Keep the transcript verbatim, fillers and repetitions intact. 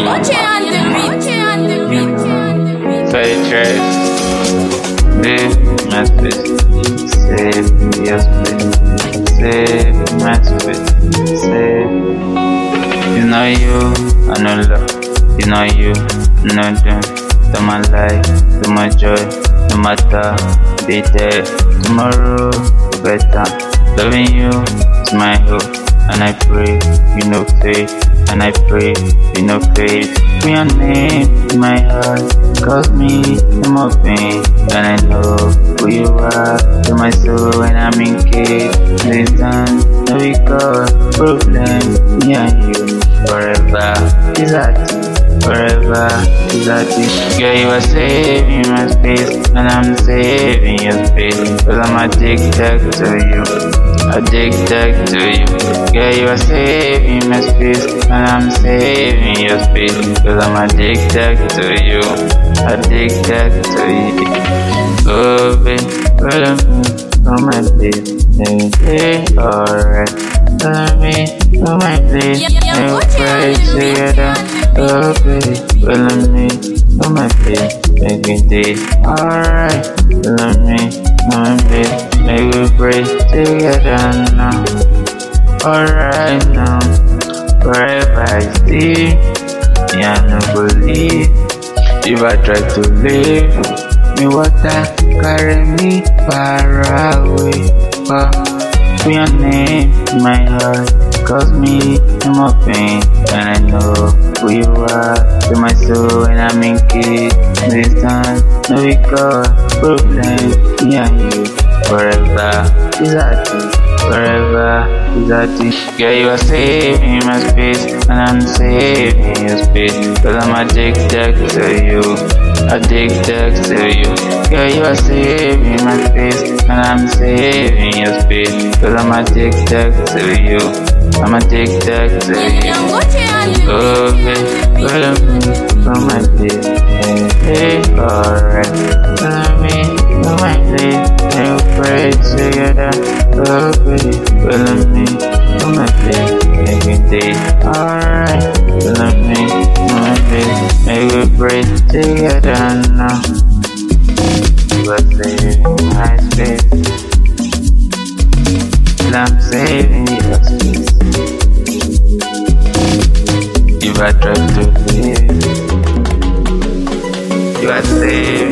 Play tracks, live my space, save your space, save my space, save. You know you, I know love. You know you, I know them. To my life, to my joy, no matter the day. Tomorrow, better. Loving you is my hope, and I pray you know faith, and I pray you know faith. Put your name in my heart, cause me in my pain, and I know who you are to my soul when I'm in case. Listen, no we cause problem, me and you forever. Is that forever? Is that it? Girl, you are saving my space, and I'm saving your space, cause I'm addicted to you. Addicted to you. Girl, you are saving my space, and I'm saving your space, cause I'm addicted to you. Addicted to you. Oh, baby, follow me on my place. Hey, alright. Follow me on my place. And we'll pray together. Oh, baby, follow me on my place. Make it day. Alright. Follow me on my place. Make we pray together now. Alright now. Forever I stay. Me I no believe. If I try to live, me water carry me far away. But put your name in my heart, cause me in my pain, and I know who you are to my soul when I'm in kid. Listen, no we cause problem, me and you forever. Is that it? Forever, is that it? Girl, you are saving my space, and I'm saving your space, cause I'm addicted to you. Addicted to you. Girl, you are saving my space, and I'm saving your space, cause I'm addicted to you. I'm addicted to you. Oh, baby, follow me from my place. Hey, alright. Follow me from my place. And we'll pray together. Oh, baby, follow me from my place. Every day. Alright. Follow me from my place. Make we pray together now. You are saving my space, and I'm saving your space. If I try to live, you are saving